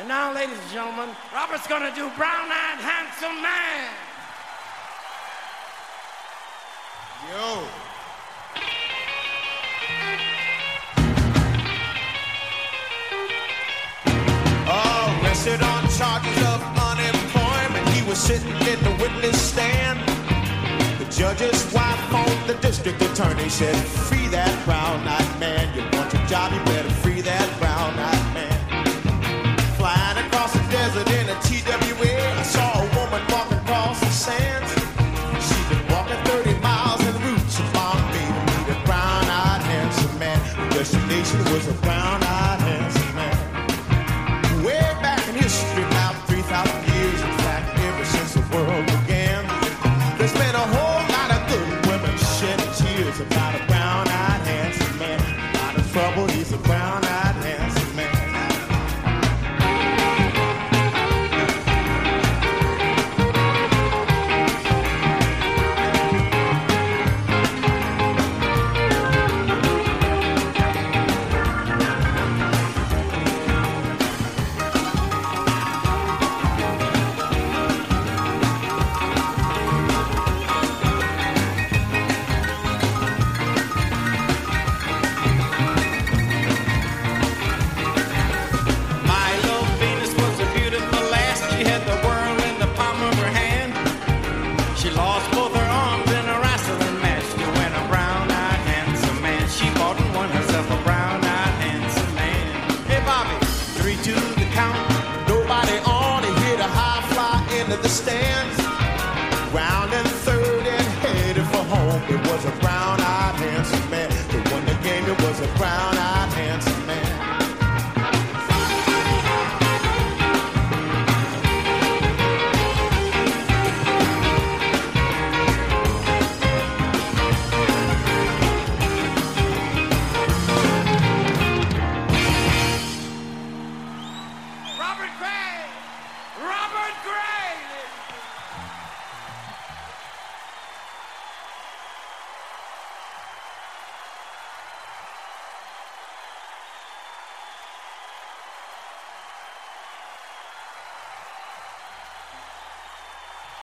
And now, ladies and gentlemen, Robert's gonna do Brown-Eyed Handsome Man. Yo. Arrested on charges of unemployment. He was sitting in the witness stand. The judge's wife phoned the district attorney, said, free that brown-eyed man. You want your job, you better free that brown-eyed man. Flying across the desert in a TWA, I saw a woman walking across the sands. She'd been walking 30 miles en route to Bombay to meet a brown-eyed handsome man. The destination was a brown-eyed handsome man. Way back in history, about 3,000 years, in fact, ever since the world began, there's been a whole lot of good women shedding tears about a brown-eyed handsome man. A lot of trouble, he's a brown-eyed handsome man. The stands, round and third and headed for home. It was a brown-eyed handsome man. The one that gave it was a brown-eyed